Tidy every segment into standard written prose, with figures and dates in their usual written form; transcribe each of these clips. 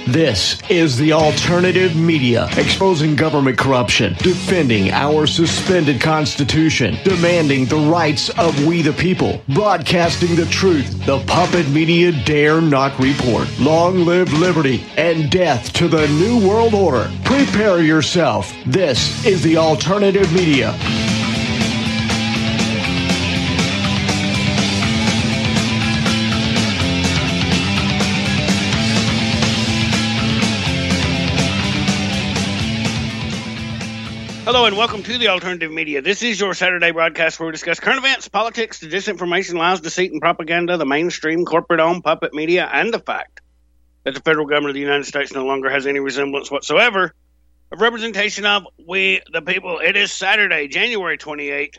This is the Alternative Media, exposing government corruption, defending our suspended Constitution, demanding the rights of we the people, broadcasting the truth. The puppet media dare not report. Long live liberty and death to the New World Order. Prepare yourself. This is the Alternative Media. Hello and welcome to the Alternative Media. This is your Saturday broadcast where we discuss current events, politics, the disinformation, lies, deceit, and propaganda, the mainstream, corporate-owned puppet media, and the fact that the federal government of the United States no longer has any resemblance whatsoever of representation of we, the people. It is Saturday, January 28,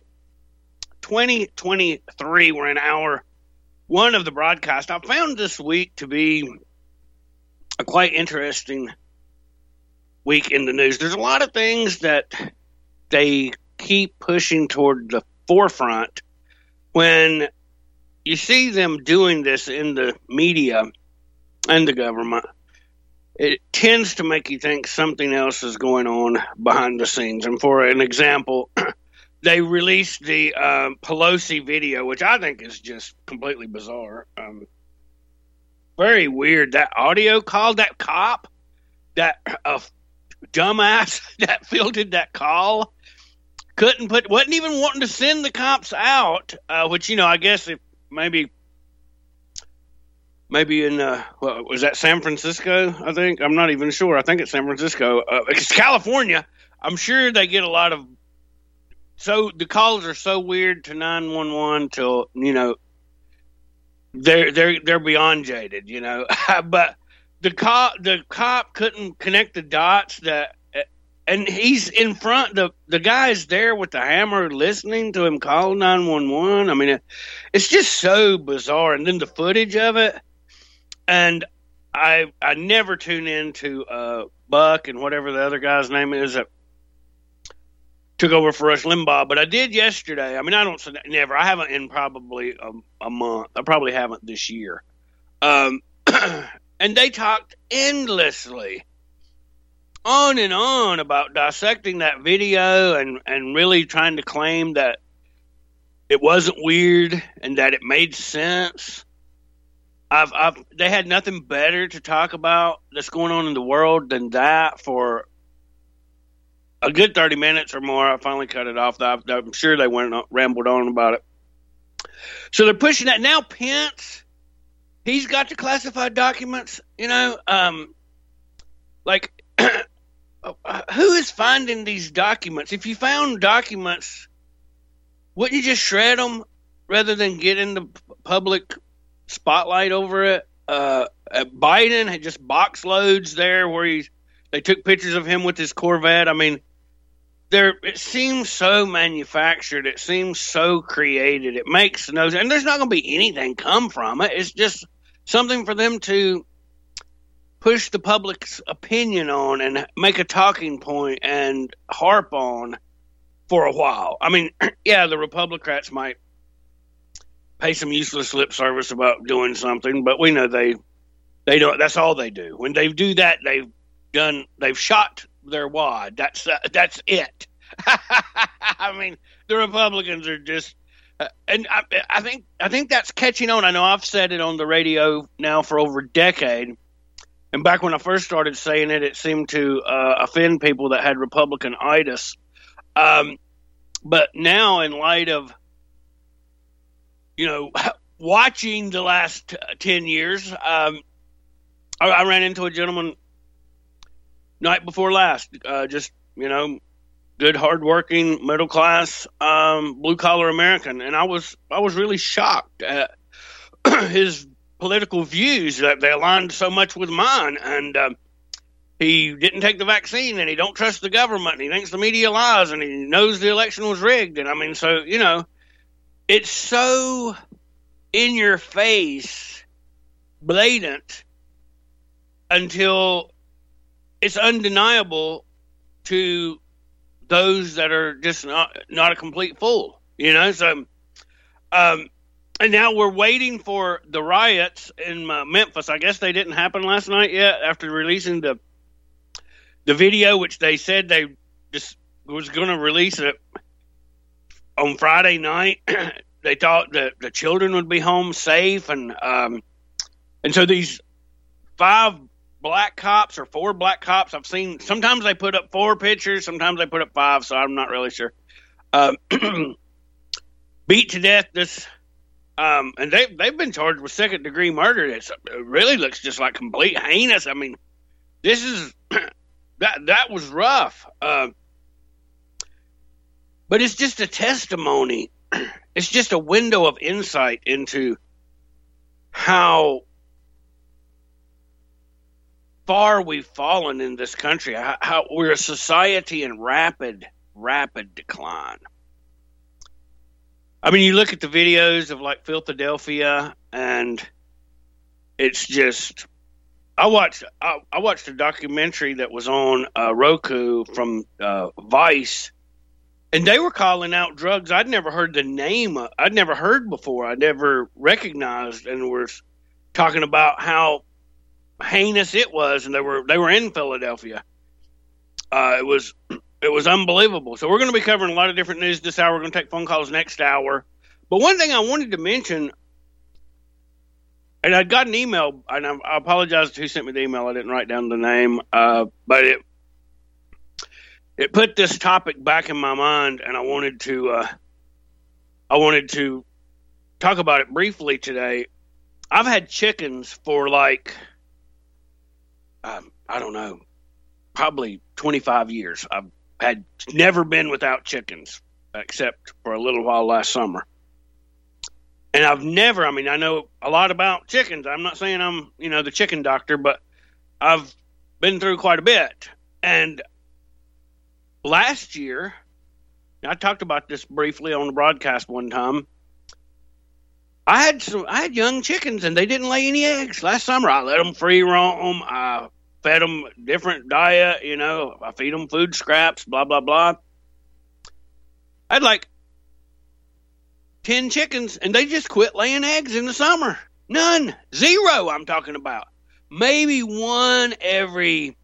2023. We're in hour one of the broadcast. I found this week to be a quite interesting week in the news. There's a lot of things that they keep pushing toward the forefront. When you see them doing this in the media and the government, it tends to make you think something else is going on behind the scenes. And for an example, they released the Pelosi video, which I think is just completely bizarre. Very weird. That audio call, that cop, that dumbass that fielded that call wasn't even wanting to send the cops out, which, you know, I guess if maybe in was that San Francisco? I think, I'm not even sure. I think it's San Francisco. It's California. I'm sure they get a lot of, so the calls are so weird to 911 till, you know, they're beyond jaded, you know. But the cop couldn't connect the dots and he's in front. The guy's there with the hammer listening to him call 911. I mean, it's just so bizarre. And then the footage of it. And I never tune into Buck and whatever the other guy's name is that took over for Rush Limbaugh, but I did yesterday. I mean, I don't say never. I haven't in probably a month. I probably haven't this year. And they talked endlessly on and on about dissecting that video and really trying to claim that it wasn't weird and that it made sense. They had nothing better to talk about that's going on in the world than that for a good 30 minutes or more. I finally cut it off. I'm sure they rambled on about it. So they're pushing that. Now Pence, he's got the classified documents, you know, like who is finding these documents? If you found documents, wouldn't you just shred them rather than get in the public spotlight over it? Biden had just box loads there where they took pictures of him with his Corvette. I mean, it seems so manufactured. It seems so created. It makes no sense. And there's not going to be anything come from it. It's just something for them to push the public's opinion on and make a talking point and harp on for a while. I mean, yeah, the Republicans might pay some useless lip service about doing something, but we know they don't. That's all they do. When they do that, they've shot their wad. That's it. I mean, the Republicans are just, and I think that's catching on. I know I've said it on the radio now for over a decade, and back when I first started saying it, it seemed to offend people that had Republican-itis. But now, in light of, you know, watching the last 10 years, I ran into a gentleman night before last, just, you know, good, hardworking, middle class, blue collar American, and I was really shocked at his political views that they aligned so much with mine. And he didn't take the vaccine, and he don't trust the government, and he thinks the media lies, and he knows the election was rigged. And I mean, so, you know, it's so in your face, blatant, until it's undeniable to those that are just not a complete fool, you know. So And now we're waiting for the riots in Memphis. I guess they didn't happen last night yet after releasing the video, which they said they just was going to release it on Friday night. They thought that the children would be home safe. And so these 5 black cops or 4 black cops, I've seen, sometimes they put up 4 pictures, sometimes they put up 5, so I'm not really sure. Beat to death this, and they've been charged with 2nd-degree murder. It really looks just like complete heinous. I mean, this is that was rough. But it's just a testimony. It's just a window of insight into how far we've fallen in this country, how we're a society in rapid decline. I mean, you look at the videos of like Philadelphia, and it's just. I watched a documentary that was on Roku from Vice, and they were calling out drugs I'd never heard the name of, I'd never heard before, I'd never recognized, and were talking about how heinous it was, and they were in Philadelphia. It was unbelievable. So we're going to be covering a lot of different news this hour. We're going to take phone calls next hour. But one thing I wanted to mention, and I got an email, and I apologize to who sent me the email. I didn't write down the name, but it put this topic back in my mind, and I wanted to talk about it briefly today. I've had chickens for like, I don't know, probably 25 years. I've had never been without chickens, except for a little while last summer. And I've never, I mean, I know a lot about chickens. I'm not saying I'm, the chicken doctor, but I've been through quite a bit. And last year, I talked about this briefly on the broadcast one time. I had young chickens, and they didn't lay any eggs last summer. I let them free roam. I fed them different diet, I feed them food scraps, blah, blah, blah. I had like 10 chickens, and they just quit laying eggs in the summer. None. 0, I'm talking about. Maybe one every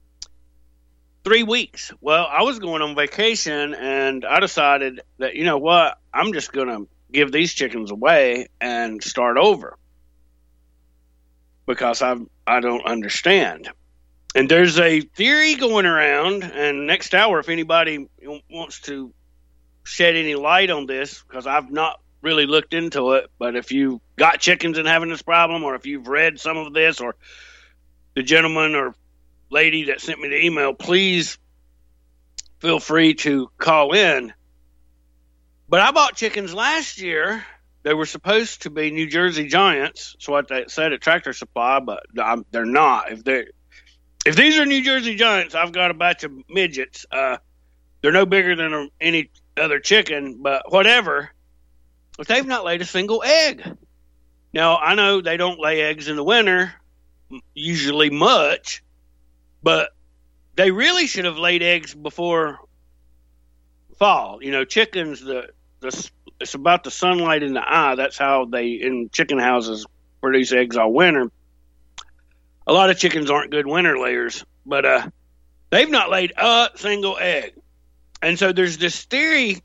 3 weeks. Well, I was going on vacation, and I decided that, you know what, I'm just going to give these chickens away and start over, because I don't understand. And there's a theory going around, and next hour, if anybody wants to shed any light on this, because I've not really looked into it, but if you got chickens and having this problem, or if you've read some of this, or the gentleman or lady that sent me the email, please feel free to call in. But I bought chickens last year. They were supposed to be New Jersey Giants. That's what they said at Tractor Supply, but they're not. If these are New Jersey Giants, I've got a batch of midgets. They're no bigger than any other chicken, but whatever. But they've not laid a single egg. Now, I know they don't lay eggs in the winter, usually much, but they really should have laid eggs before fall. Chickens, it's about the sunlight in the eye. That's how they, in chicken houses, produce eggs all winter. A lot of chickens aren't good winter layers, but they've not laid a single egg. And so there's this theory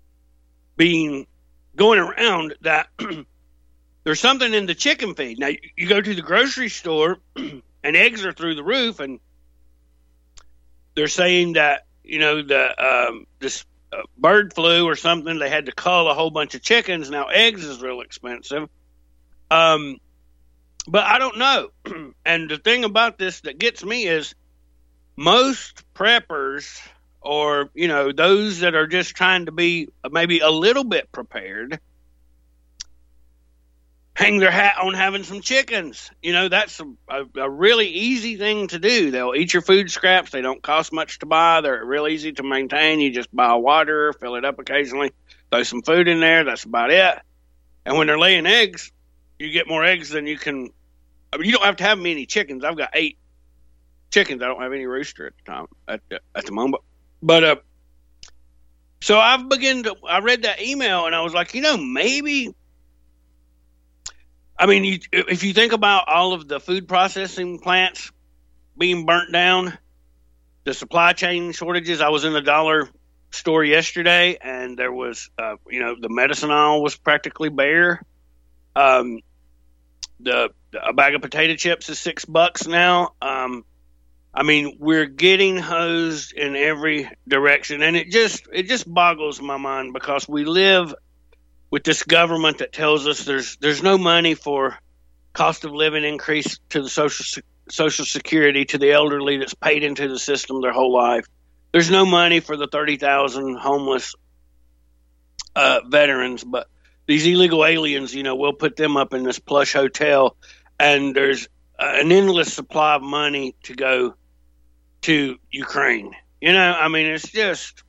going around that there's something in the chicken feed. Now, you go to the grocery store, and eggs are through the roof, and they're saying that, this bird flu or something, they had to cull a whole bunch of chickens. Now, eggs is real expensive. But I don't know. And the thing about this that gets me is most preppers, or, those that are just trying to be maybe a little bit prepared, hang their hat on having some chickens. That's a really easy thing to do. They'll eat your food scraps. They don't cost much to buy. They're real easy to maintain. You just buy water, fill it up occasionally, throw some food in there. That's about it. And when they're laying eggs, you get more eggs than you can. I mean, you don't have to have many chickens. I've got 8 chickens. I don't have any rooster at the time, at the moment. But so I read that email, and I was like, maybe I mean, if you think about all of the food processing plants being burnt down, the supply chain shortages. I was in the dollar store yesterday, and there was, the medicine aisle was practically bare. A bag of potato chips is $6 now. I mean, we're getting hosed in every direction, and it just boggles my mind because we live with this government that tells us there's no money for cost of living increase to the Social Security to the elderly that's paid into the system their whole life. There's no money for the 30,000 homeless veterans, but these illegal aliens, we'll put them up in this plush hotel, and there's an endless supply of money to go to Ukraine. I mean, it's just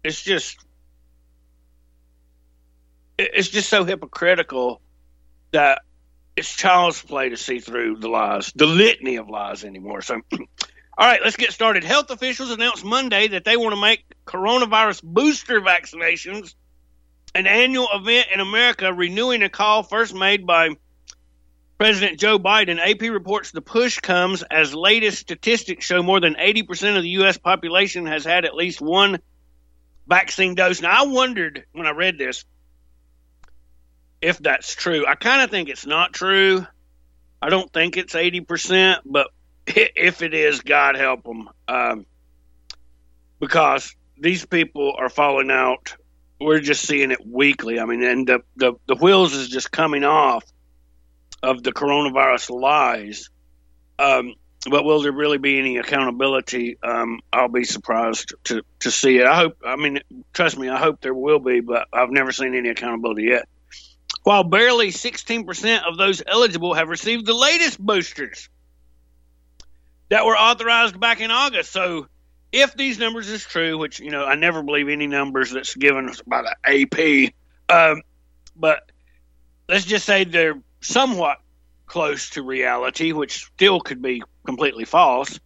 so hypocritical that it's child's play to see through the lies, the litany of lies anymore. So, all right, let's get started. Health officials announced Monday that they want to make coronavirus booster vaccinations an annual event in America, renewing a call first made by President Joe Biden. AP reports the push comes as latest statistics show more than 80% of the U.S. population has had at least one vaccine dose. Now, I wondered when I read this if that's true. I kind of think it's not true. I don't think it's 80%, but if it is, God help them, because these people are falling out. We're just seeing it weekly. I mean, and the wheels is just coming off of the coronavirus lies. But will there really be any accountability? I'll be surprised to see it. Trust me, I hope there will be, but I've never seen any accountability yet. While barely 16% of those eligible have received the latest boosters that were authorized back in August. So if these numbers is true, which, I never believe any numbers that's given by the AP, but let's just say they're somewhat close to reality, which still could be completely false.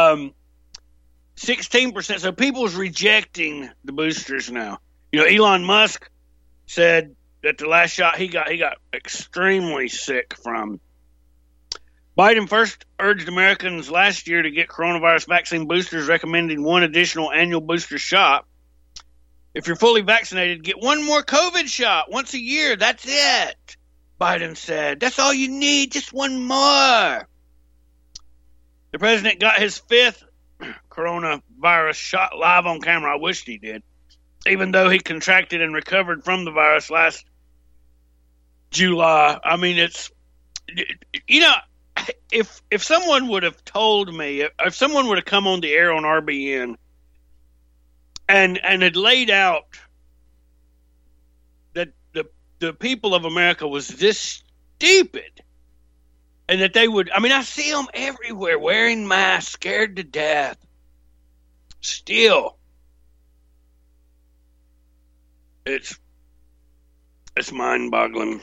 16%. So people's rejecting the boosters now. Elon Musk said that the last shot he got extremely sick from. Biden first urged Americans last year to get coronavirus vaccine boosters, recommending one additional annual booster shot. If you're fully vaccinated, get one more COVID shot once a year. That's it, Biden said. That's all you need, just one more. The president got his fifth coronavirus shot live on camera. I wished he did. Even though he contracted and recovered from the virus last July. I mean, it's, if someone would have told me, if someone would have come on the air on RBN and had laid out that the people of America was this stupid, and that they would, I see them everywhere wearing masks, scared to death. Still, it's mind-boggling.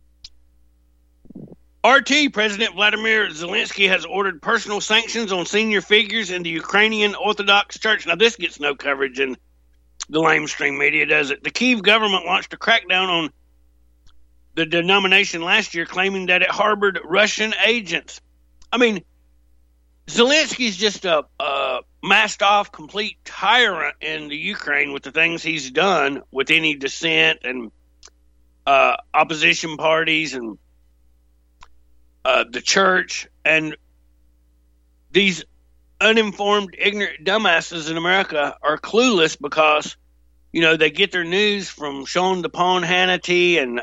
RT, President Vladimir Zelensky has ordered personal sanctions on senior figures in the Ukrainian Orthodox Church. Now, this gets no coverage in the lamestream media, does it? The Kyiv government launched a crackdown on the denomination last year, claiming that it harbored Russian agents. Zelensky's just a masked-off, complete tyrant in the Ukraine with the things he's done with any dissent and opposition parties and the church, and these uninformed, ignorant dumbasses in America are clueless because, they get their news from Sean DePaul Hannity and,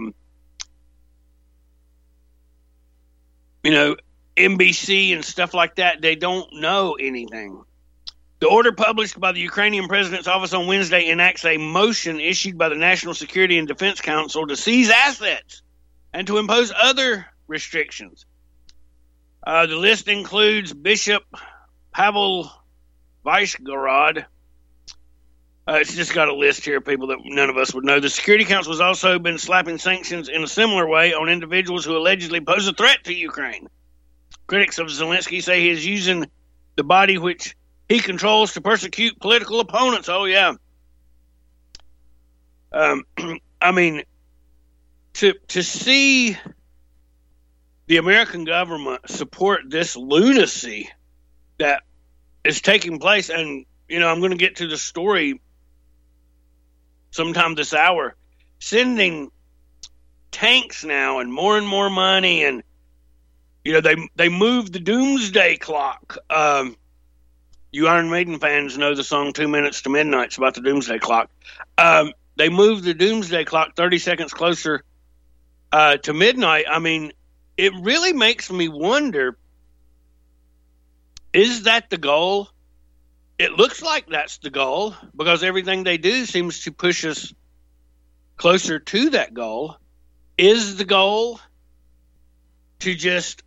NBC and stuff like that. They don't know anything. The order published by the Ukrainian president's office on Wednesday enacts a motion issued by the National Security and Defense Council to seize assets and to impose other restrictions. The list includes Bishop Pavel Vyshgorod. It's just got a list here of people that none of us would know. The Security Council has also been slapping sanctions in a similar way on individuals who allegedly pose a threat to Ukraine. Critics of Zelensky say he is using the body which he controls to persecute political opponents. Oh, yeah. To see the American government support this lunacy that is taking place. And, I'm going to get to the story sometime this hour, sending tanks now and more money. And, they moved the doomsday clock. You Iron Maiden fans know the song 2 Minutes to Midnight. It's about the doomsday clock. They moved the doomsday clock 30 seconds closer to midnight. I mean, it really makes me wonder, is that the goal? It looks like that's the goal because everything they do seems to push us closer to that goal. Is the goal to just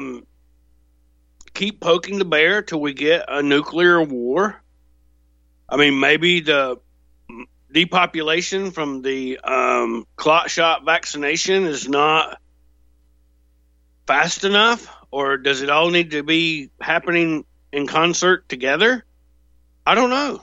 keep poking the bear till we get a nuclear war? I mean, maybe the depopulation from the clot shot vaccination is not fast enough, or does it all need to be happening in concert together? I don't know.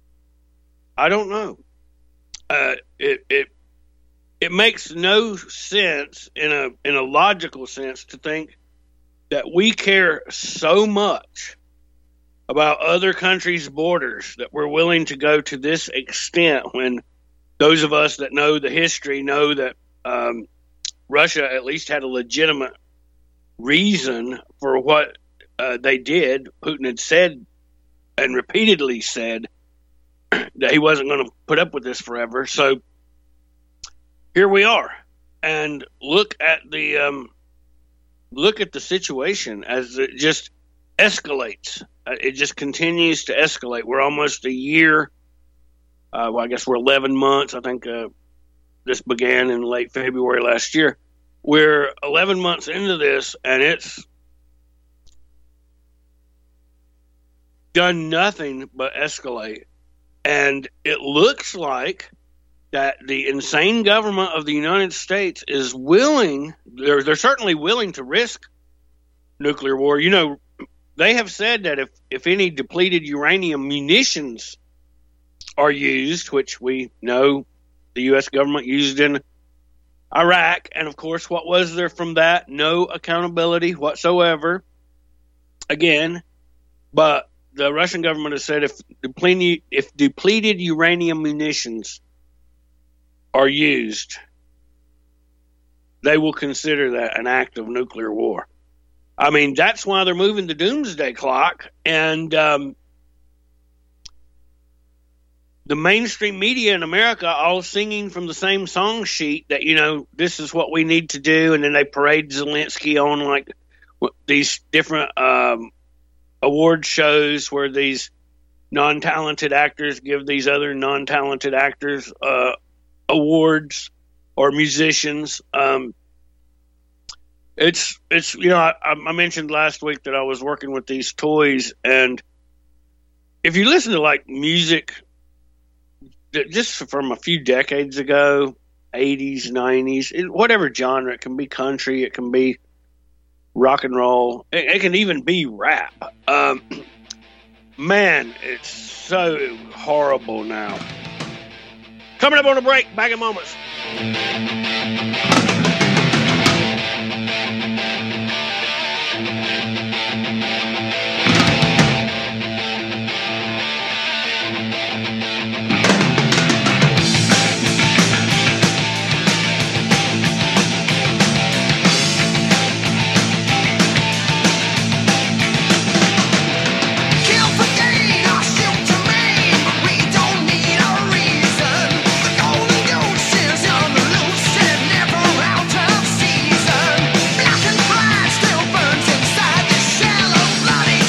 It makes no sense in a logical sense to think that we care so much about other countries' borders that we're willing to go to this extent, when those of us that know the history know that Russia at least had a legitimate reason for what they did. Putin had said and repeatedly said that he wasn't going to put up with this forever. So here we are, and look at the situation as it just escalates. It just continues to escalate. We're almost a year. I guess we're 11 months. I think this began in late February last year. We're 11 months into this, and it's done nothing but escalate. And it looks like that the insane government of the United States is willing, they're certainly willing to risk nuclear war. They have said that if any depleted uranium munitions are used, which we know the U.S. government used in Iraq, and of course, what was there from that? No accountability whatsoever. Again, but the Russian government has said if depleted uranium munitions are used, they will consider that an act of nuclear war. I mean, that's why they're moving the doomsday clock, and the mainstream media in America all singing from the same song sheet that, this is what we need to do, and then they parade Zelensky on like these different award shows where these non-talented actors give these other non-talented actors awards, or musicians. It's I mentioned last week that I was working with these toys, and if you listen to like music just from a few decades ago, 80s, 90s, whatever genre, it can be country, it can be rock and roll, it can even be rap. Man, it's so horrible now. Coming up on a break, back in moments. Black and white still burns inside the shallow bloody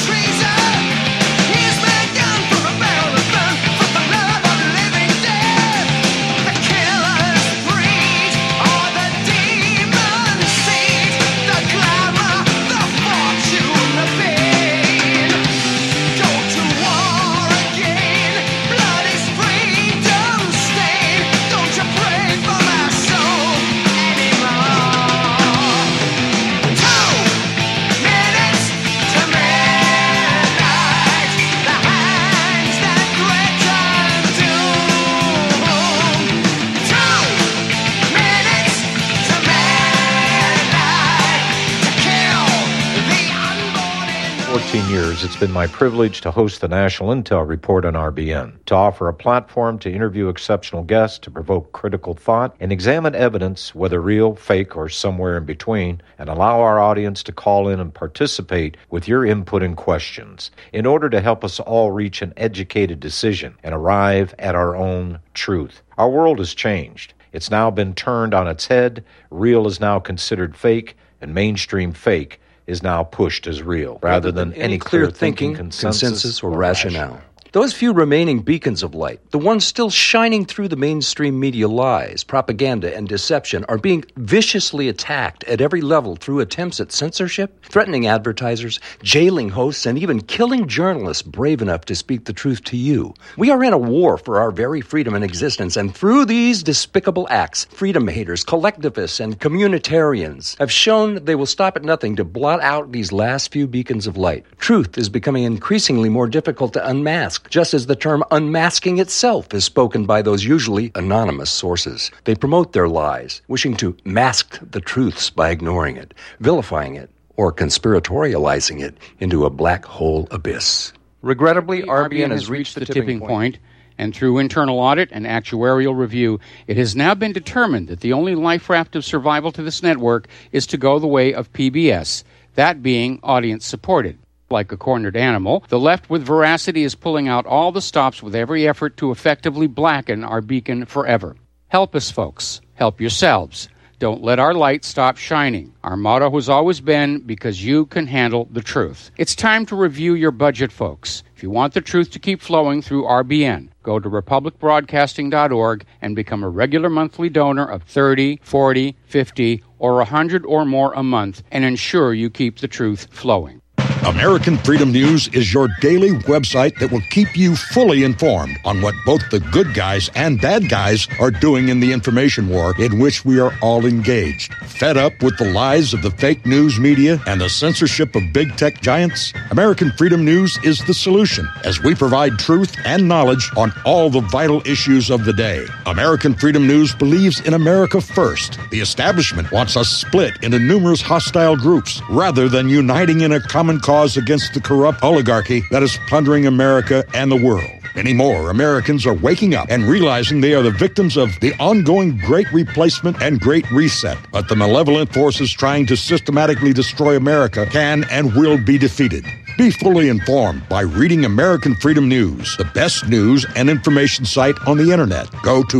14 years, it's been my privilege to host the National Intel Report on RBN, to offer a platform to interview exceptional guests, to provoke critical thought, and examine evidence, whether real, fake, or somewhere in between, and allow our audience to call in and participate with your input and questions in order to help us all reach an educated decision and arrive at our own truth. Our world has changed. It's now been turned on its head. Real is now considered fake, and mainstream fake is now pushed as real, rather than any clear thinking, consensus, or rationale. Those few remaining beacons of light, the ones still shining through the mainstream media lies, propaganda, and deception, are being viciously attacked at every level through attempts at censorship, threatening advertisers, jailing hosts, and even killing journalists brave enough to speak the truth to you. We are in a war for our very freedom and existence, and through these despicable acts, freedom haters, collectivists, and communitarians have shown they will stop at nothing to blot out these last few beacons of light. Truth is becoming increasingly more difficult to unmask, just as the term unmasking itself is spoken by those usually anonymous sources. They promote their lies, wishing to mask the truths by ignoring it, vilifying it, or conspiratorializing it into a black hole abyss. Regrettably, RBN has reached the tipping point, and through internal audit and actuarial review, it has now been determined that the only life raft of survival to this network is to go the way of PBS, that being audience-supported. Like a cornered animal, the left with veracity is pulling out all the stops with every effort to effectively blacken our beacon forever. Help us, folks. Help yourselves. Don't let our light stop shining. Our motto has always been, because you can handle the truth. It's time to review your budget, folks. If you want the truth to keep flowing through RBN, go to republicbroadcasting.org and become a regular monthly donor of $30, $40, $50, or $100 or more a month, and ensure you keep the truth flowing. American Freedom News is your daily website that will keep you fully informed on what both the good guys and bad guys are doing in the information war in which we are all engaged. Fed up with the lies of the fake news media and the censorship of big tech giants? American Freedom News is the solution, as we provide truth and knowledge on all the vital issues of the day. American Freedom News believes in America first. The establishment wants us split into numerous hostile groups rather than uniting in a common cause against the corrupt oligarchy that is plundering America and the world. Many more Americans are waking up and realizing they are the victims of the ongoing Great Replacement and Great Reset. But the malevolent forces trying to systematically destroy America can and will be defeated. Be fully informed by reading American Freedom News, the best news and information site on the internet. Go to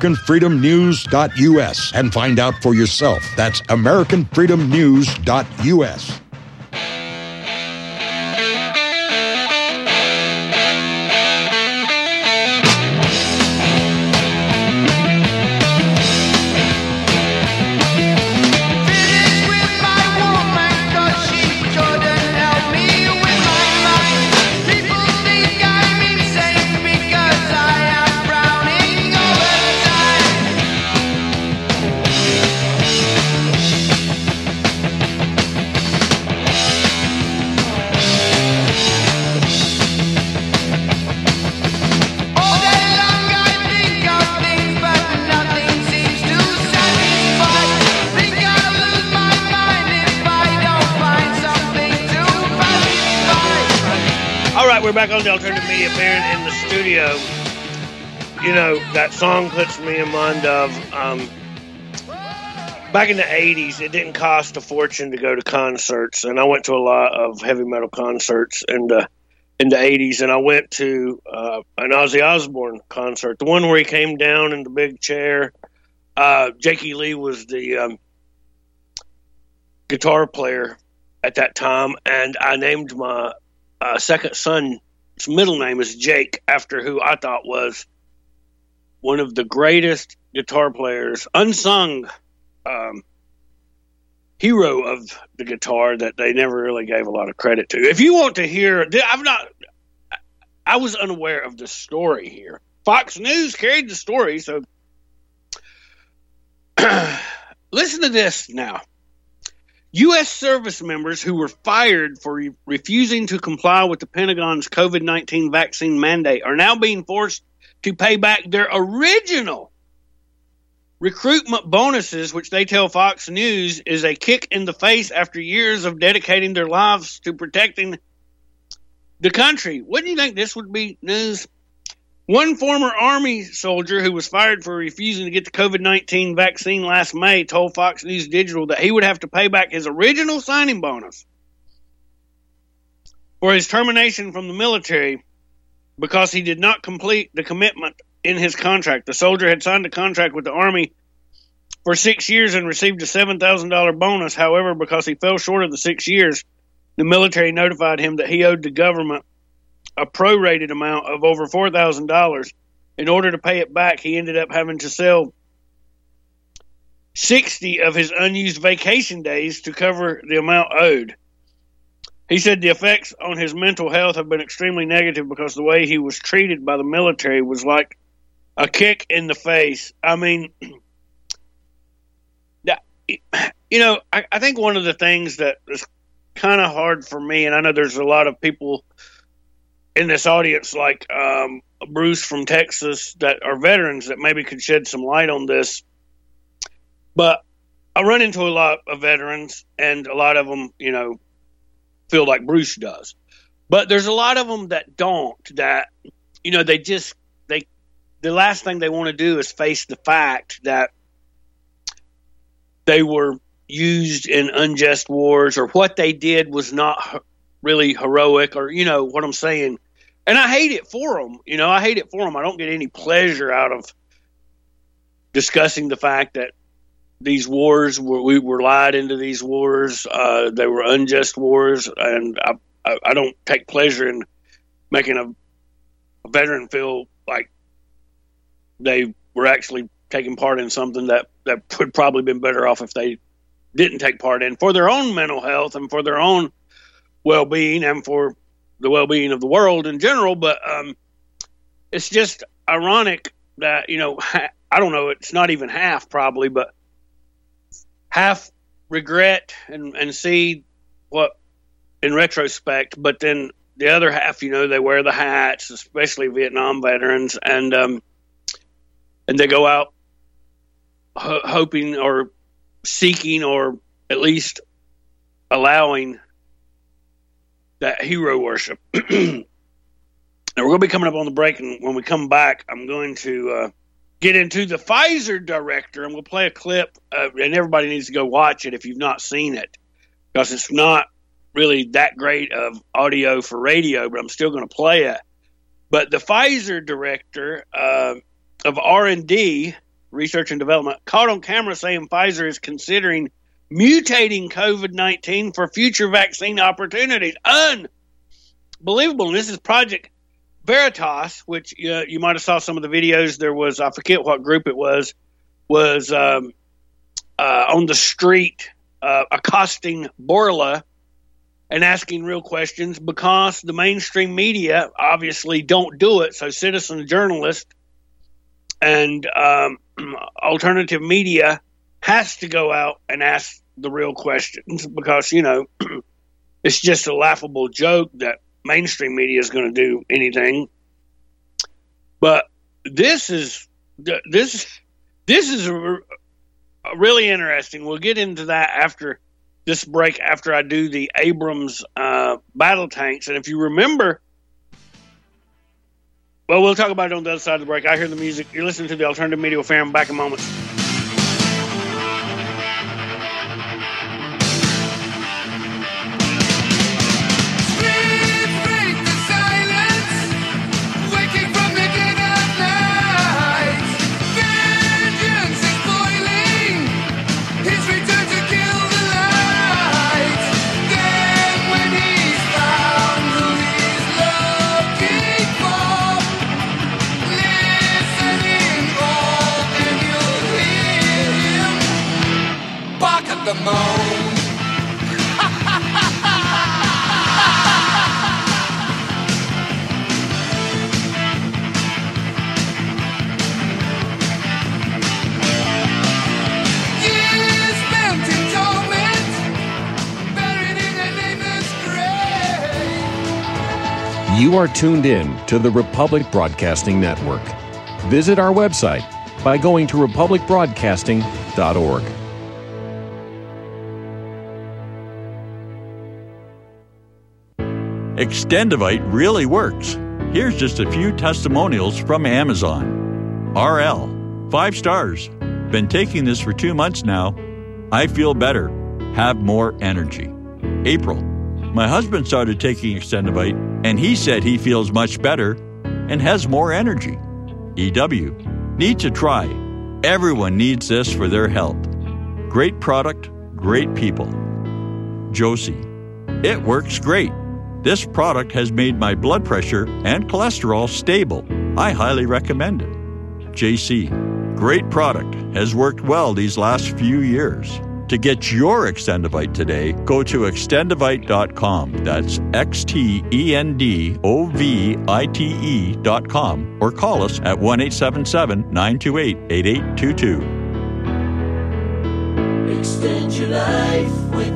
AmericanFreedomNews.us and find out for yourself. That's AmericanFreedomNews.us. We're back on the Alternative Media Parent in the studio. You know, that song puts me in mind of back in the 80s, it didn't cost a fortune to go to concerts. And I went to a lot of heavy metal concerts in the 80s. And I went to an Ozzy Osbourne concert, the one where he came down in the big chair. Jakey Lee was the guitar player at that time. And I named my second son's middle name is Jake, after who I thought was one of the greatest guitar players, unsung hero of the guitar that they never really gave a lot of credit to. If you want to hear, I was unaware of the story here. Fox News carried the story, so listen to this now. U.S. service members who were fired for refusing to comply with the Pentagon's COVID-19 vaccine mandate are now being forced to pay back their original recruitment bonuses, which they tell Fox News is a kick in the face after years of dedicating their lives to protecting the country. Wouldn't you think this would be news? One former Army soldier who was fired for refusing to get the COVID-19 vaccine last May told Fox News Digital that he would have to pay back his original signing bonus for his termination from the military because he did not complete the commitment in his contract. The soldier had signed a contract with the Army for 6 years and received a $7,000 bonus. However, because he fell short of the 6 years, the military notified him that he owed the government a prorated amount of over $4,000. In order to pay it back, he ended up having to sell 60 of his unused vacation days to cover the amount owed. He said the effects on his mental health have been extremely negative because the way he was treated by the military was like a kick in the face. I mean, you know, I think one of the things that is kind of hard for me, and I know there's a lot of people in this audience like Bruce from Texas that are veterans that maybe could shed some light on this, but I run into a lot of veterans, and a lot of them, you know, feel like Bruce does. But there's a lot of them that don't, that, you know, the last thing they want to do is face the fact that they were used in unjust wars, or what they did was not really heroic, or, you know what I'm saying. And I hate it for them. You know, I hate it for them. I don't get any pleasure out of discussing the fact that these wars we were lied into these wars. They were unjust wars, and I don't take pleasure in making a veteran feel like they were actually taking part in something that would probably been better off if they didn't take part in, for their own mental health and for their own well-being and for the well-being of the world in general. But it's just ironic that, you know, I don't know, it's not even half probably, but half regret and see what in retrospect, but then the other half, you know, they wear the hats, especially Vietnam veterans, and they go out hoping or seeking or at least allowing that hero worship. And we're going to be coming up on the break, and when we come back, I'm going to get into the Pfizer director, and we'll play a clip, and everybody needs to go watch it if you've not seen it, because it's not really that great of audio for radio, but I'm still going to play it. But the Pfizer director of R&D, Research and Development, caught on camera saying Pfizer is considering mutating COVID-19 for future vaccine opportunities. Unbelievable. And this is Project Veritas, which you might have saw some of the videos. There was, I forget what group it was on the street accosting Borla and asking real questions, because the mainstream media obviously don't do it. So citizen journalists and alternative media has to go out and ask the real questions, because, you know, it's just a laughable joke that mainstream media is going to do anything. But this is really interesting. We'll get into that after this break, after I do the Abrams battle tanks. And if you remember, well, we'll talk about it on the other side of the break. I hear the music. You're listening to the Alternative Media Affair. I'm back in moments. The moon. Years spent in torment, buried in a nameless grave. You are tuned in to the Republic Broadcasting Network. Visit our website by going to republicbroadcasting.org. Extendivite really works. Here's just a few testimonials from Amazon. RL, 5 stars. Been taking this for 2 months now. I feel better. Have more energy. April, my husband started taking Extendivite, and he said he feels much better and has more energy. EW, need to try. Everyone needs this for their health. Great product, great people. Josie, it works great. This product has made my blood pressure and cholesterol stable. I highly recommend it. JC, great product, has worked well these last few years. To get your Extendivite today, go to extendivite.com. That's XTENDOVITE.com or call us at 1-877-928-8822. Extend your life with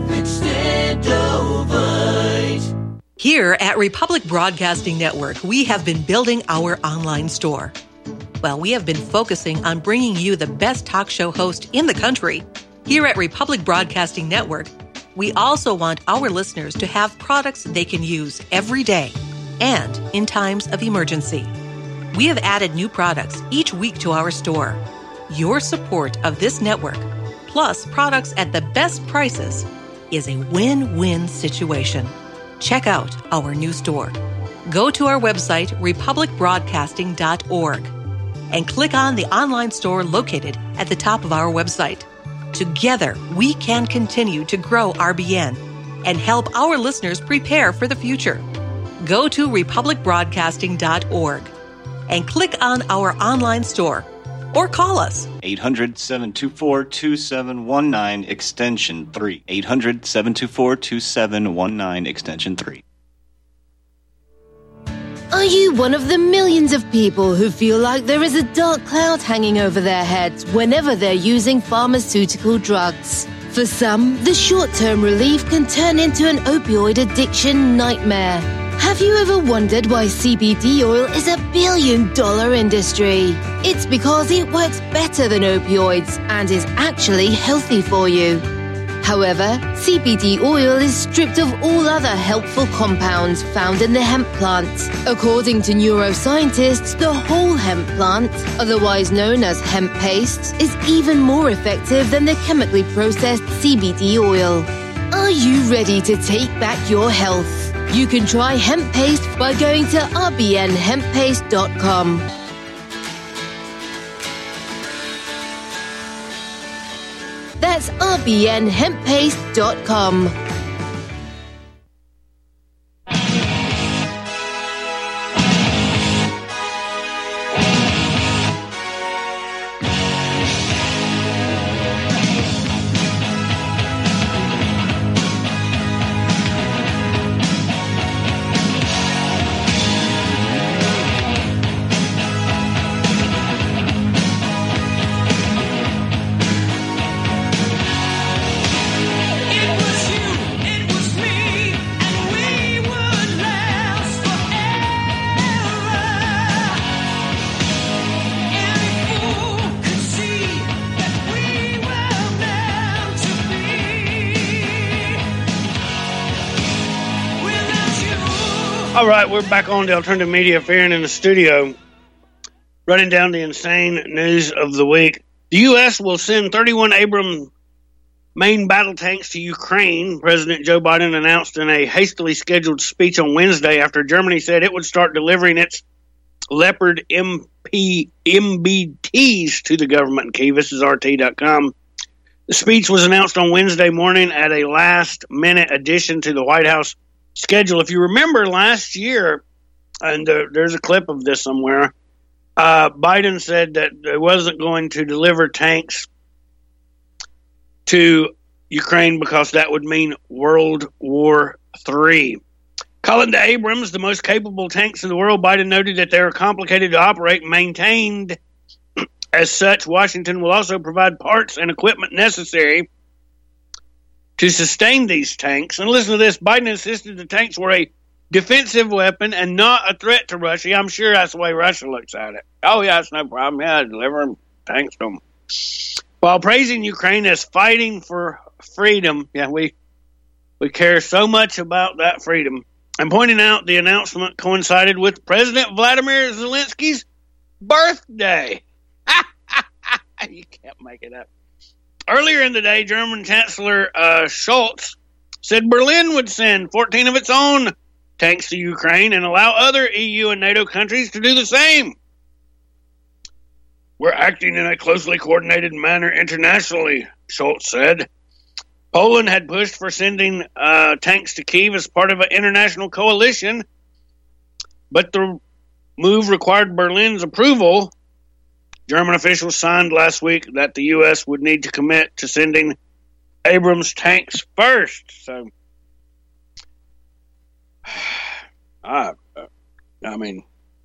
Extendovite. Here at Republic Broadcasting Network, we have been building our online store. Well, we have been focusing on bringing you the best talk show host in the country. Here at Republic Broadcasting Network, we also want our listeners to have products they can use every day and in times of emergency. We have added new products each week to our store. Your support of this network, plus products at the best prices, is a win-win situation. Check out our new store. Go to our website, republicbroadcasting.org, and click on the online store located at the top of our website. Together, we can continue to grow RBN and help our listeners prepare for the future. Go to republicbroadcasting.org and click on our online store or call us. 800-724-2719, extension 3. 800-724-2719, extension 3. Are you one of the millions of people who feel like there is a dark cloud hanging over their heads whenever they're using pharmaceutical drugs? For some, the short-term relief can turn into an opioid addiction nightmare. Have you ever wondered why CBD oil is a billion-dollar industry? It's because it works better than opioids and is actually healthy for you. However, CBD oil is stripped of all other helpful compounds found in the hemp plant. According to neuroscientists, the whole hemp plant, otherwise known as hemp paste, is even more effective than the chemically processed CBD oil. Are you ready to take back your health? You can try hemp paste by going to rbnhemppaste.com. That's rbnhemppaste.com. All right, we're back on the Alternative Media Fair in the studio, running down the insane news of the week. The U.S. will send 31 Abrams main battle tanks to Ukraine, President Joe Biden announced in a hastily scheduled speech on Wednesday after Germany said it would start delivering its Leopard MBTs to the government in Kyiv. This is RT.com. The speech was announced on Wednesday morning at a last-minute addition to the White House schedule. If you remember last year, and there's a clip of this somewhere, Biden said that it wasn't going to deliver tanks to Ukraine because that would mean World War III. Calling the Abrams the most capable tanks in the world, Biden noted that they are complicated to operate and maintained. As such, Washington will also provide parts and equipment necessary to sustain these tanks. And listen to this. Biden insisted the tanks were a defensive weapon and not a threat to Russia. I'm sure that's the way Russia looks at it. Oh, yeah, it's no problem. Yeah, deliver tanks to them. While praising Ukraine as fighting for freedom, yeah, we care so much about that freedom. and pointing out the announcement coincided with President Vladimir Zelensky's birthday. You can't make it up. Earlier in the day, German Chancellor Scholz said Berlin would send 14 of its own tanks to Ukraine and allow other EU and NATO countries to do the same. We're acting in a closely coordinated manner internationally, Scholz said. Poland had pushed for sending tanks to Kyiv as part of an international coalition, but the move required Berlin's approval. German officials signed last week that the U.S. would need to commit to sending Abrams tanks first. So, I mean,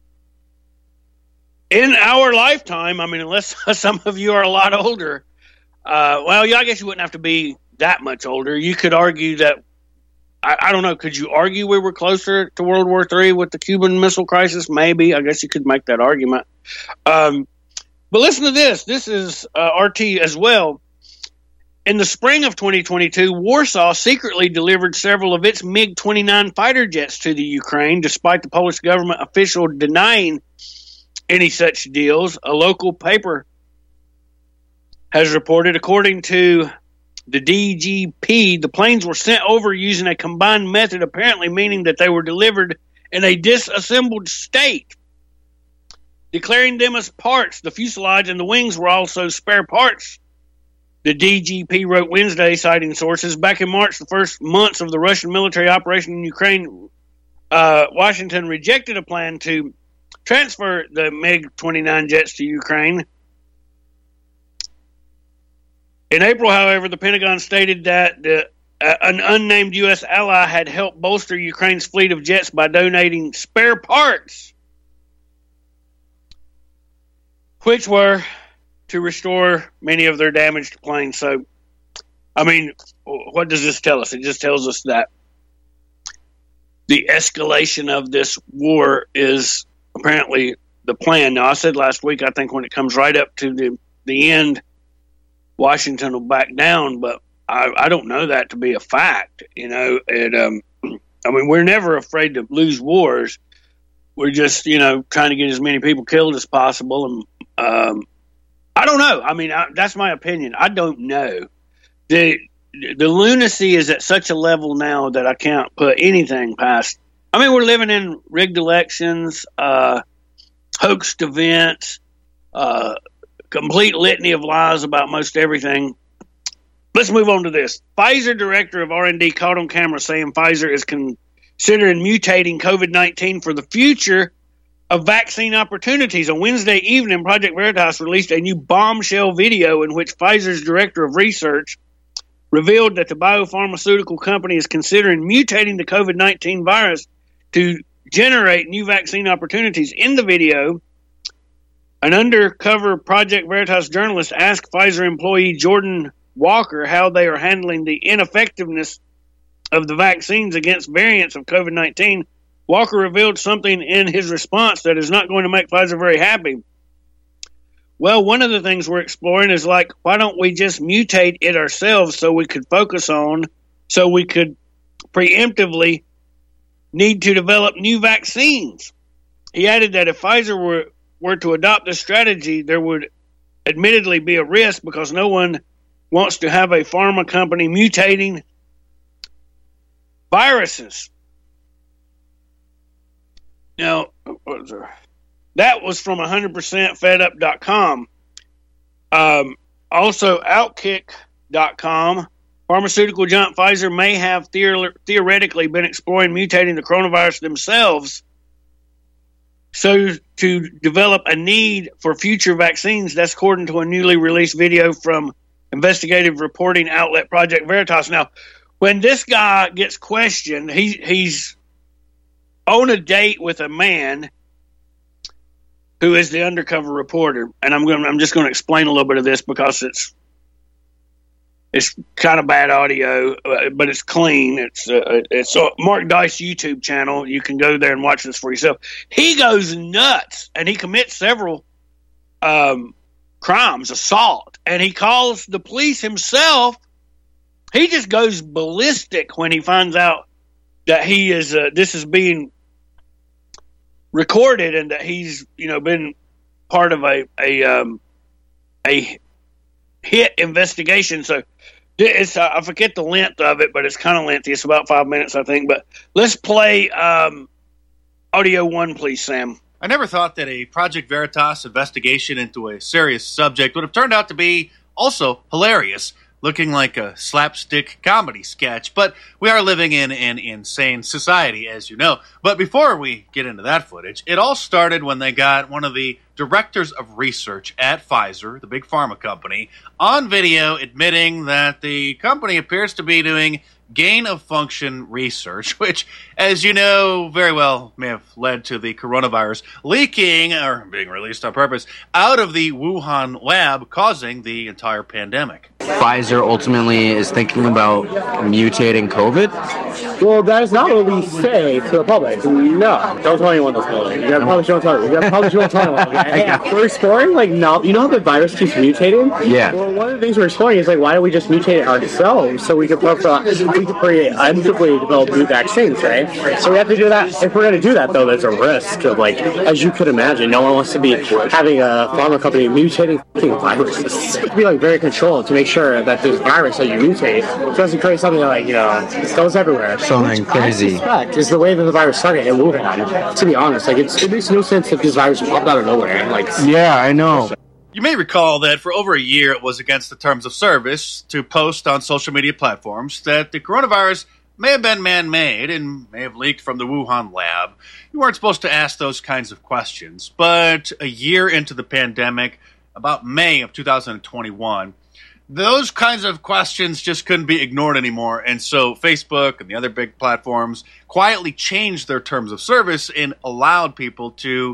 in our lifetime, I mean, unless some of you are a lot older, well, yeah, I guess you wouldn't have to be that much older. You could argue that, I don't know, could you argue we were closer to World War III with the Cuban Missile Crisis? Maybe. I guess you could make that argument. But listen to this. This is RT as well. In the spring of 2022, Warsaw secretly delivered several of its MiG-29 fighter jets to the Ukraine, despite the Polish government official denying any such deals. A local paper has reported, according to the DGP, the planes were sent over using a combined method, apparently meaning that they were delivered in a disassembled state. Declaring them as parts, the fuselage and the wings were also spare parts. The DGP wrote Wednesday, citing sources. Back in March, the first months of the Russian military operation in Ukraine, Washington rejected a plan to transfer the MiG-29 jets to Ukraine. In April, however, the Pentagon stated that an unnamed U.S. ally had helped bolster Ukraine's fleet of jets by donating spare parts, which were to restore many of their damaged planes. So, I mean, what does this tell us? It just tells us that the escalation of this war is apparently the plan. Now, I said last week, I think when it comes right up to the end, Washington will back down, but I don't know that to be a fact. You know, I mean, we're never afraid to lose wars. We're just, trying to get as many people killed as possible. And I don't know. I mean, that's my opinion. I don't know. The lunacy is at such a level now that I can't put anything past. I mean, we're living in rigged elections, hoaxed events, complete litany of lies about most everything. Let's move on to this. Pfizer director of R&D caught on camera saying Pfizer is considering mutating COVID-19 for the future of vaccine opportunities. On Wednesday evening, Project Veritas released a new bombshell video in which Pfizer's director of research revealed that the biopharmaceutical company is considering mutating the COVID-19 virus to generate new vaccine opportunities. In the video, an undercover Project Veritas journalist asked Pfizer employee Jordan Walker how they are handling the ineffectiveness of the vaccines against variants of COVID-19. Walker revealed something in his response that is not going to make Pfizer very happy. Well, one of the things we're exploring is why don't we just mutate it ourselves so we could preemptively need to develop new vaccines. He added that if Pfizer were to adopt this strategy, there would admittedly be a risk because no one wants to have a pharma company mutating viruses. Now, that was from 100%fedup.com. Also, Outkick.com. Pharmaceutical giant Pfizer may have theoretically been exploring mutating the coronavirus themselves so to develop a need for future vaccines. That's according to a newly released video from investigative reporting outlet Project Veritas. Now, when this guy gets questioned, he's on a date with a man who is the undercover reporter, and I'm just going to explain a little bit of this because it's kind of bad audio, but it's clean. It's Mark Dice YouTube channel. You can go there and watch this for yourself. He goes nuts, and he commits several crimes, assault, and he calls the police himself. He just goes ballistic when he finds out that he is this is being recorded and that he's been part of a hit investigation. So it's I forget the length of it, but it's kind of lengthy. It's about 5 minutes, I think. But let's play audio 1, please, Sam. I never thought that a Project Veritas investigation into a serious subject would have turned out to be also hilarious, looking like a slapstick comedy sketch. But we are living in an insane society, as you know. But before we get into that footage, it all started when they got one of the directors of research at Pfizer, the big pharma company, on video admitting that the company appears to be doing gain-of-function research, which, as you know very well, may have led to the coronavirus leaking, or being released on purpose, out of the Wuhan lab, causing the entire pandemic. Pfizer ultimately is thinking about mutating COVID? Well, that is not what we say to the public. No, don't tell anyone this. You probably shouldn't tell anyone. You probably shouldn't tell anyone. Okay? We're exploring, now, you know how the virus keeps mutating? Yeah. Well, one of the things we're exploring is, why don't we just mutate it ourselves so we can preemptively develop new vaccines, right? So we have to do that. If we're going to do that, though, there's a risk of, as you could imagine, no one wants to be having a pharma company mutating viruses. You have to be, very controlled to make sure that this virus that you mutate doesn't create something it goes everywhere. Something crazy. I suspect is the way that the virus started in Wuhan. To be honest, it makes no sense if this virus popped out of nowhere. Yeah, I know. You may recall that for over a year it was against the terms of service to post on social media platforms that the coronavirus may have been man-made and may have leaked from the Wuhan lab. You weren't supposed to ask those kinds of questions. But a year into the pandemic, about May of 2021, those kinds of questions just couldn't be ignored anymore. And so Facebook and the other big platforms quietly changed their terms of service and allowed people to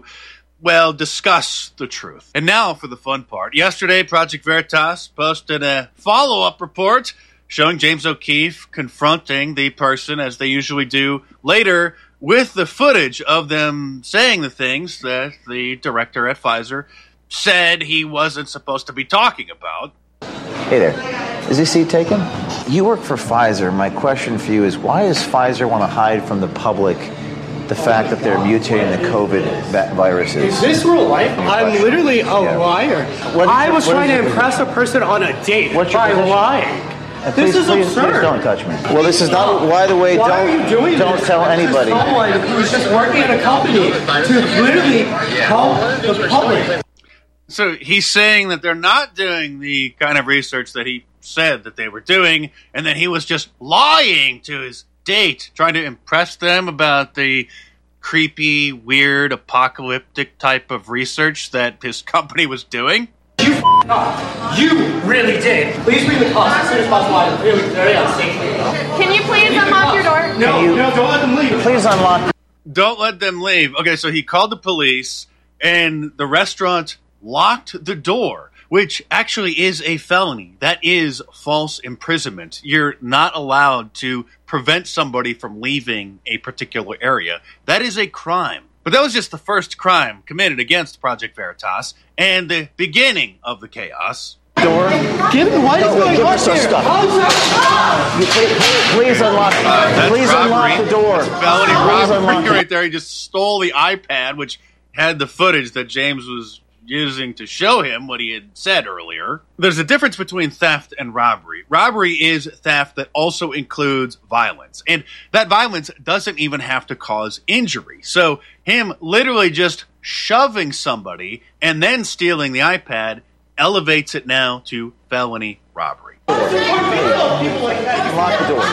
discuss the truth. And now for the fun part. Yesterday, Project Veritas posted a follow-up report showing James O'Keefe confronting the person, as they usually do, later with the footage of them saying the things that the director at Pfizer said he wasn't supposed to be talking about. Hey there. Is this seat taken? You work for Pfizer. My question for you is, why does Pfizer want to hide from the public the fact that they're mutating the COVID viruses? Is this real life? I'm literally a liar. I was trying to impress a person on a date by lying. This is absurd. Please don't touch me. Well, this is not. By the way, don't tell anybody. Someone who's just working at a company to literally help the public. So he's saying that they're not doing the kind of research that he said that they were doing, and that he was just lying to his date, trying to impress them about the creepy, weird, apocalyptic type of research that his company was doing. You up. You really did. Please bring the cops as soon as possible. I'm really very unsafe. Can you please unlock your door? No, don't let them leave. Please unlock. Don't let them leave. Okay, so he called the police, and the restaurant locked the door, which actually is a felony. That is false imprisonment. You're not allowed to prevent somebody from leaving a particular area. That is a crime. But that was just the first crime committed against Project Veritas and the beginning of the chaos. Door. Give it. What is going on here? Please unlock. Please unlock the door. Felony robbery right there. He just stole the iPad, which had the footage that James was using to show him what he had said earlier. There's a difference between theft and robbery. Robbery is theft that also includes violence. And that violence doesn't even have to cause injury. So him literally just shoving somebody and then stealing the iPad elevates it now to felony robbery. Lock the door.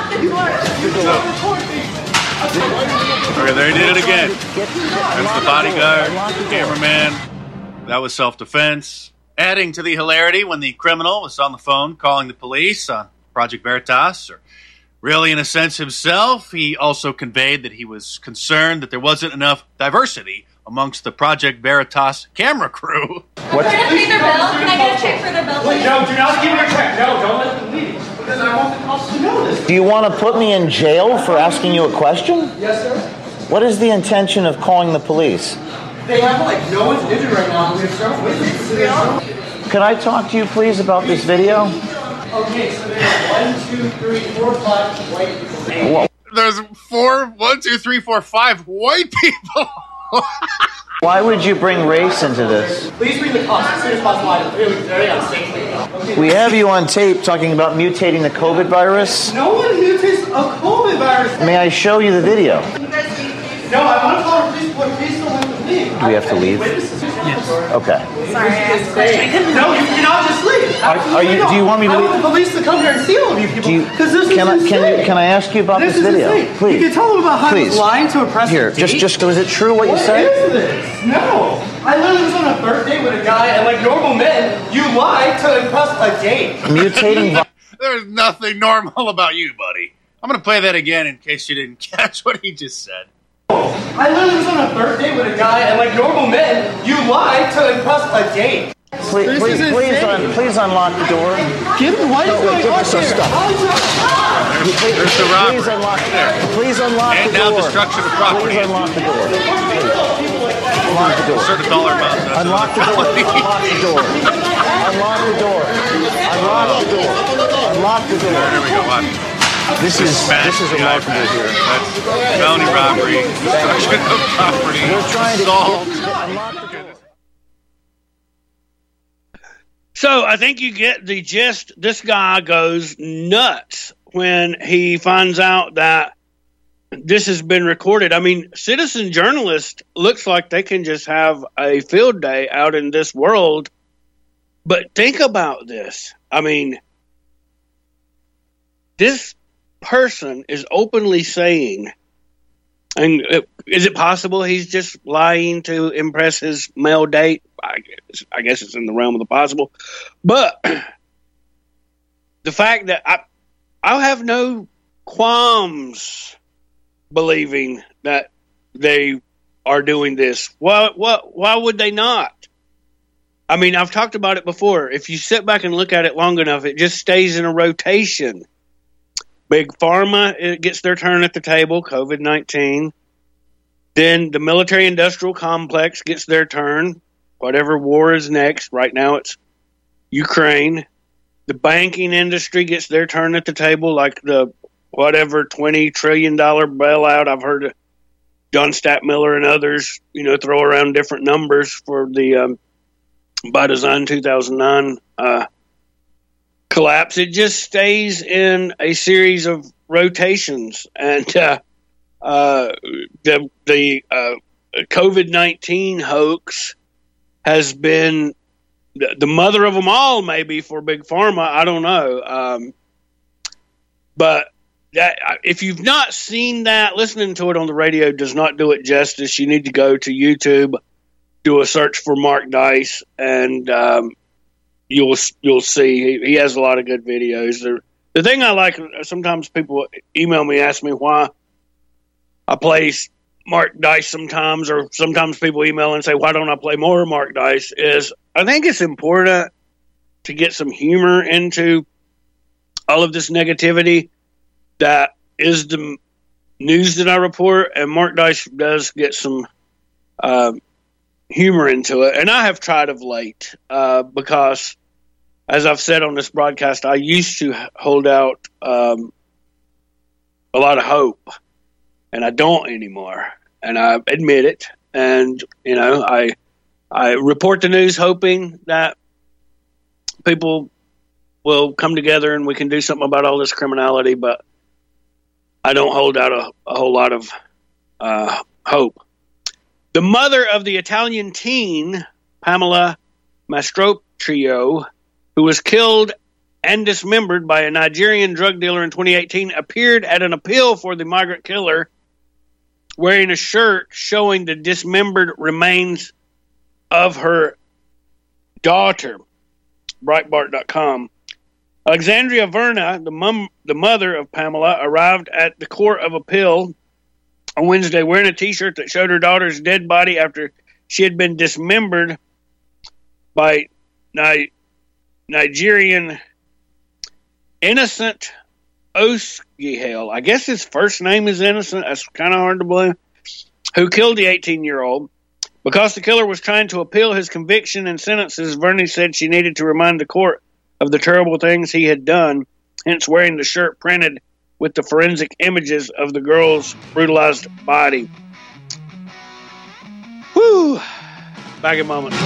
Okay, there he did it again. That's the bodyguard, the cameraman. That was self-defense. Adding to the hilarity when the criminal was on the phone calling the police on Project Veritas, or really in a sense himself, he also conveyed that he was concerned that there wasn't enough diversity amongst the Project Veritas camera crew. What? Can I pay their bill? Can I get a check for their bill? No, do not give your check. No, don't let them leave. Because I want the cops to know this. Do you want to put me in jail for asking you a question? Yes, sir. What is the intention of calling the police? They have no one's injured right now. We have several witnesses. Could I talk to you, please, about this video? Okay, so there's 1, 2, 3, 4, 5 white people. There's 5 white people. Why would you bring race into this? Please bring the cost as soon as possible. It was very unsafe. We have you on tape talking about mutating the COVID virus. No one mutates a COVID virus. May I show you the video? No, I want to call the police, but please don't have to leave. Do we have to leave? Yes. Okay. Sorry, I asked a question. No, you cannot just leave. Do you want me to I leave? want the police to come here and see all of you people. Can I ask you about this video? Please. You can tell them about how I was lying to impress Here, the date. just was it true what you said? What is this? No. I literally was on a third date with a guy, and like normal men, you lie to impress a date. Mutating. There's nothing normal about you, buddy. I'm going to play that again in case you didn't catch what he just said. I literally was on a third date with a guy, and like normal men, you lie to impress a date. Please unlock the door. What is going on here? There's the robbery. Please unlock the door. And now destruction of property. Please unlock the door. Unlock the door. Certain dollar amount. Unlock the door. Unlock the door. Unlock the door. Unlock the door. Unlock the door. There we go. Watch. This is remarkable here. That's felony robbery, destruction of property, assault. So I think you get the gist. This guy goes nuts when he finds out that this has been recorded. I mean, citizen journalists looks like they can just have a field day out in this world. But think about this. I mean, this person is openly saying, and is it possible he's just lying to impress his male date? I guess it's in the realm of the possible. But the fact that I have no qualms believing that they are doing this. Why would they not? I mean, I've talked about it before. If you sit back and look at it long enough, it just stays in a rotation. Big Pharma, it gets their turn at the table, COVID-19. Then the military-industrial complex gets their turn. Whatever war is next. Right now it's Ukraine. The banking industry gets their turn at the table, like the whatever $20 trillion bailout. I've heard John Stattmiller and others, throw around different numbers for the by design 2009 collapse. It just stays in a series of rotations, and the COVID-19 hoax has been the mother of them all, maybe for Big Pharma. I don't know, but that if you've not seen that, listening to it on the radio does not do it justice. You need to go to YouTube, do a search for Mark Dice, and you'll see he has a lot of good videos. The thing I like, sometimes people email me, ask me why I play Mark Dice sometimes, or sometimes people email and say, why don't I play more Mark Dice, is I think it's important to get some humor into all of this negativity that is the news that I report, and Mark Dice does get some humor into it. And I have tried of late because, as I've said on this broadcast, I used to hold out a lot of hope, and I don't anymore. And I admit it. And, I report the news hoping that people will come together and we can do something about all this criminality, but I don't hold out a whole lot of hope. The mother of the Italian teen, Pamela Mastrotrio, who was killed and dismembered by a Nigerian drug dealer in 2018, appeared at an appeal for the migrant killer wearing a shirt showing the dismembered remains of her daughter. Breitbart.com. Alexandria Verna, the mother of Pamela, arrived at the Court of Appeal on Wednesday wearing a T-shirt that showed her daughter's dead body after she had been dismembered by Nigerian Innocent Oskihale. I guess his first name is Innocent. That's kind of hard to believe. Who killed the 18-year-old. Because the killer was trying to appeal his conviction and sentences, Vernie said she needed to remind the court of the terrible things he had done, hence wearing the shirt printed with the forensic images of the girl's brutalized body. Whew. Back in a moment.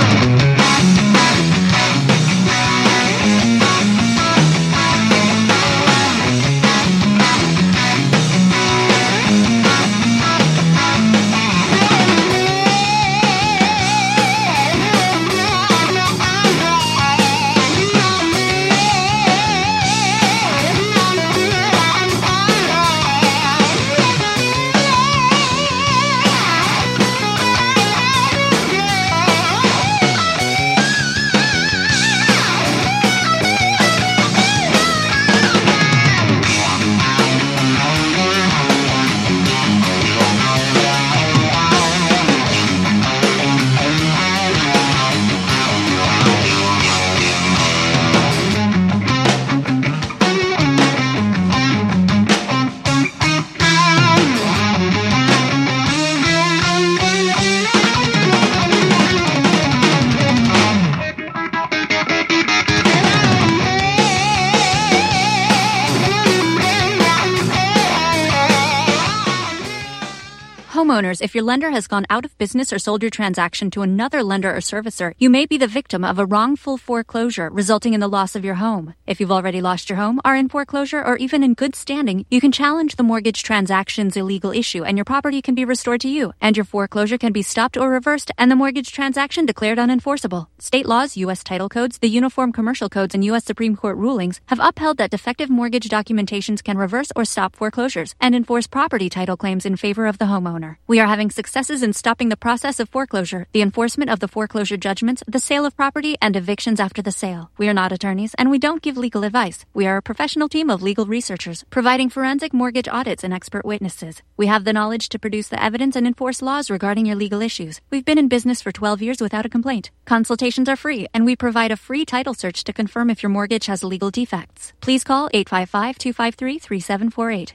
Homeowners, if your lender has gone out of business or sold your transaction to another lender or servicer, you may be the victim of a wrongful foreclosure, resulting in the loss of your home. If you've already lost your home, are in foreclosure, or even in good standing, you can challenge the mortgage transaction's illegal issue, and your property can be restored to you, and your foreclosure can be stopped or reversed, and the mortgage transaction declared unenforceable. State laws, U.S. title codes, the Uniform Commercial Codes, and U.S. Supreme Court rulings have upheld that defective mortgage documentations can reverse or stop foreclosures and enforce property title claims in favor of the homeowner. We are having successes in stopping the process of foreclosure, the enforcement of the foreclosure judgments, the sale of property, and evictions after the sale. We are not attorneys, and we don't give legal advice. We are a professional team of legal researchers, providing forensic mortgage audits and expert witnesses. We have the knowledge to produce the evidence and enforce laws regarding your legal issues. We've been in business for 12 years without a complaint. Consultations are free, and we provide a free title search to confirm if your mortgage has legal defects. Please call 855-253-3748.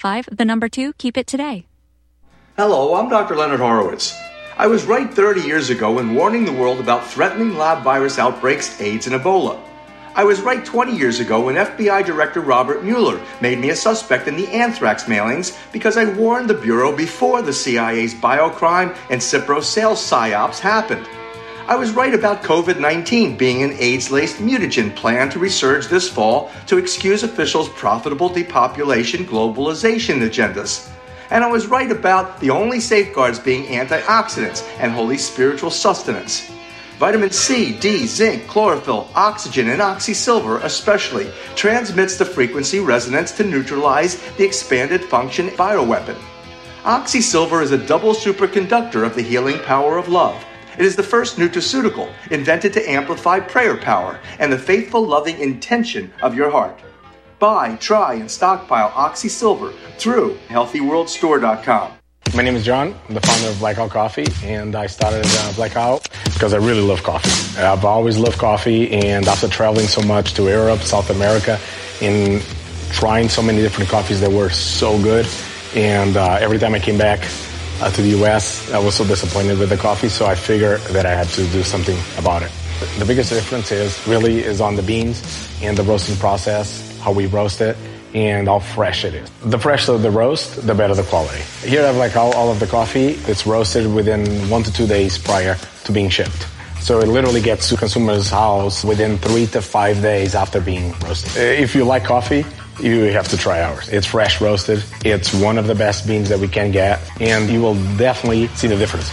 855, 2, keep it today. Hello, I'm Dr. Leonard Horowitz. I was right 30 years ago in warning the world about threatening lab virus outbreaks, AIDS, and Ebola. I was right 20 years ago when FBI Director Robert Mueller made me a suspect in the anthrax mailings because I warned the Bureau before the CIA's biocrime and Cipro sales psyops happened. I was right about COVID-19 being an AIDS-laced mutagen planned to resurge this fall to excuse officials' profitable depopulation globalization agendas. And I was right about the only safeguards being antioxidants and holy spiritual sustenance. Vitamin C, D, zinc, chlorophyll, oxygen, and oxysilver especially transmits the frequency resonance to neutralize the expanded function bioweapon. Oxysilver is a double superconductor of the healing power of love. It is the first nutraceutical invented to amplify prayer power and the faithful, loving intention of your heart. Buy, try, and stockpile Oxysilver through HealthyWorldStore.com. My name is John. I'm the founder of Blackout Coffee, and I started Blackout because I really love coffee. I've always loved coffee, and after traveling so much to Europe, South America, and trying so many different coffees that were so good, and every time I came back to the U.S., I was so disappointed with the coffee, so I figured that I had to do something about it. The biggest difference is on the beans and the roasting process, how we roast it, and how fresh it is. The fresher the roast, the better the quality. Here I have like all of the coffee. It's roasted within 1 to 2 days prior to being shipped. So it literally gets to consumer's house within 3 to 5 days after being roasted. If you like coffee, you have to try ours. It's fresh roasted. It's one of the best beans that we can get, and you will definitely see the difference.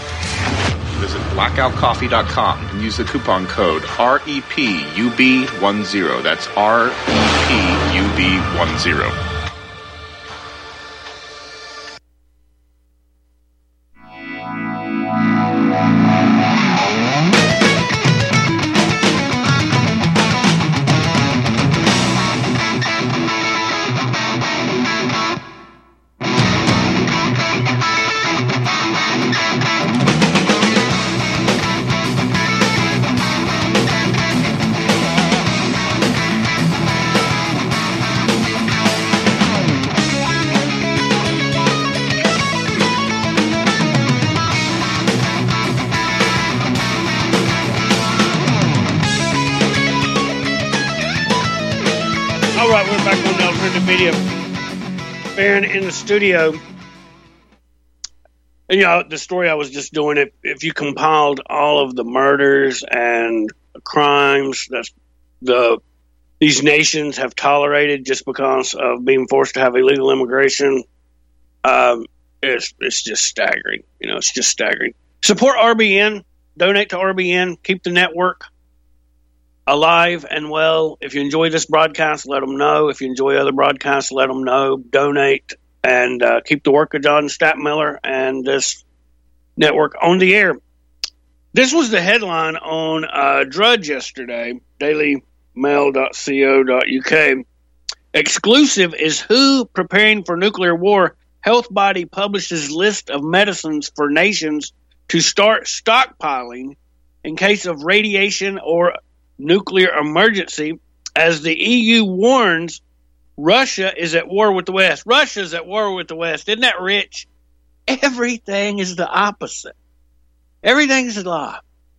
Visit blackoutcoffee.com and use the coupon code REPUB10. That's REPUB10. back on the Alternative Media. Baron in the studio. And, the story I was just doing, if you compiled all of the murders and crimes that these nations have tolerated just because of being forced to have illegal immigration, it's just staggering. It's just staggering. Support RBN. Donate to RBN. Keep the network alive and well. If you enjoy this broadcast, let them know. If you enjoy other broadcasts, let them know. Donate and keep the work of John Stattmiller and this network on the air. This was the headline on Drudge yesterday, dailymail.co.uk. Exclusive is WHO preparing for nuclear war. Health body publishes list of medicines for nations to start stockpiling in case of radiation or nuclear emergency, as the EU warns Russia is at war with the West. Russia's at war with the West. Isn't that rich? Everything is the opposite. Everything's a lie.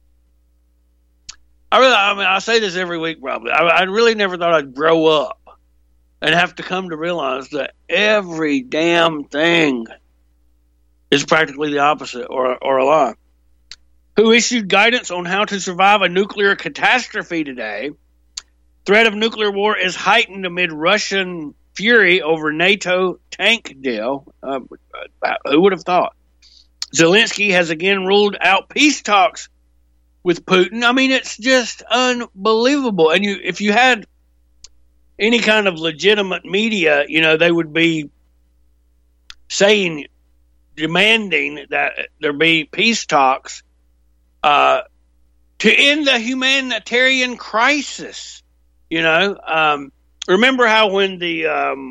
I say this every week probably. I really never thought I'd grow up and have to come to realize that every damn thing is practically the opposite or a lie. Who issued guidance on how to survive a nuclear catastrophe today. Threat of nuclear war is heightened amid Russian fury over NATO tank deal. Who would have thought? Zelensky has again ruled out peace talks with Putin. I mean, it's just unbelievable. And if you had any kind of legitimate media, they would be demanding that there be peace talks to end the humanitarian crisis. Remember how when the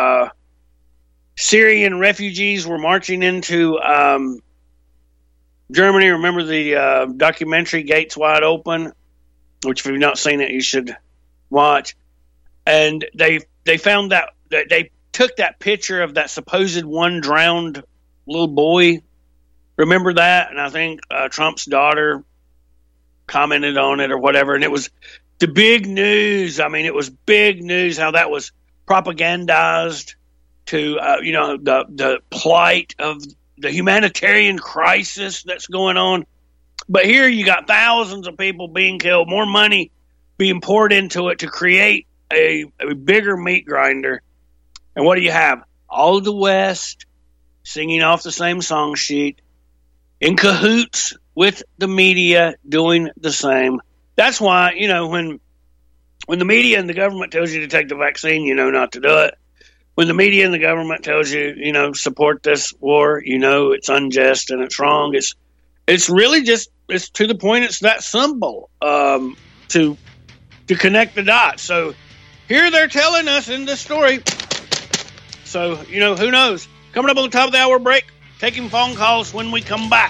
Syrian refugees were marching into Germany, remember the documentary Gates Wide Open, which if you've not seen it, you should watch. And they found that they took that picture of that supposed one drowned little boy. Remember that? And I think Trump's daughter commented on it or whatever. And it was the big news. I mean, it was big news how that was propagandized to, the plight of the humanitarian crisis that's going on. But here you got thousands of people being killed, more money being poured into it to create a bigger meat grinder. And what do you have? All of the West singing off the same song sheet, in cahoots with the media, doing the same. That's why, when the media and the government tells you to take the vaccine, you know not to do it. When the media and the government tells you, support this war, it's unjust and it's wrong. It's really just, it's to the point, it's that simple to connect the dots. So here they're telling us in this story. So, who knows? Coming up on the top of the hour break, taking phone calls when we come back.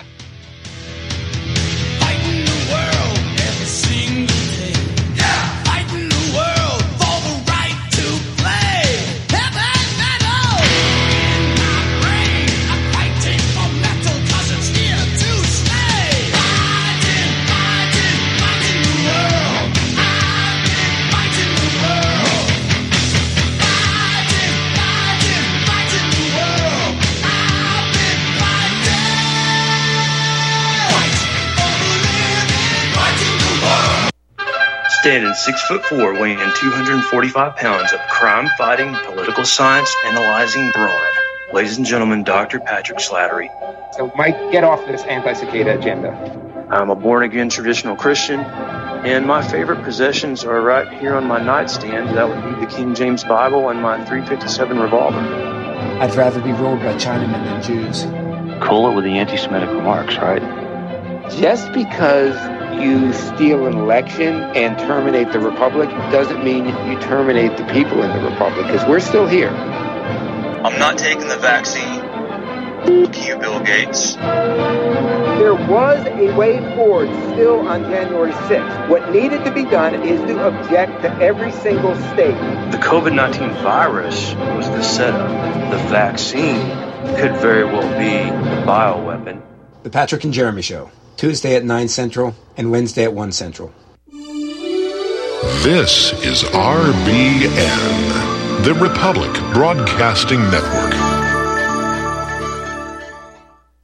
Fighting the world every single day. Yeah, fighting the world for the right to play. Heavy metal in my brain. I'm fighting for metal 'cause it's here to stay. Fighting the world. I've been fighting the world. Fighting the world. I've been Standing 6'4", weighing 245 pounds of crime-fighting, political science analyzing brawn. Ladies and gentlemen, Dr. Patrick Slattery. So, Mike, get off this anti-cicada agenda. I'm a born-again traditional Christian, and my favorite possessions are right here on my nightstand. That would be the King James Bible and my .357 revolver. I'd rather be ruled by Chinamen than Jews. Cool it with the anti-Semitic remarks, right? Just because you steal an election and terminate the Republic doesn't mean you terminate the people in the Republic, because we're still here. I'm not taking the vaccine. F*** you, Bill Gates. There was a way forward still on January 6th. What needed to be done is to object to every single state. The COVID-19 virus was the setup. The vaccine could very well be the bioweapon. The Patrick and Jeremy Show, Tuesday at 9 Central and Wednesday at 1 Central. This is RBN, The Republic Broadcasting Network.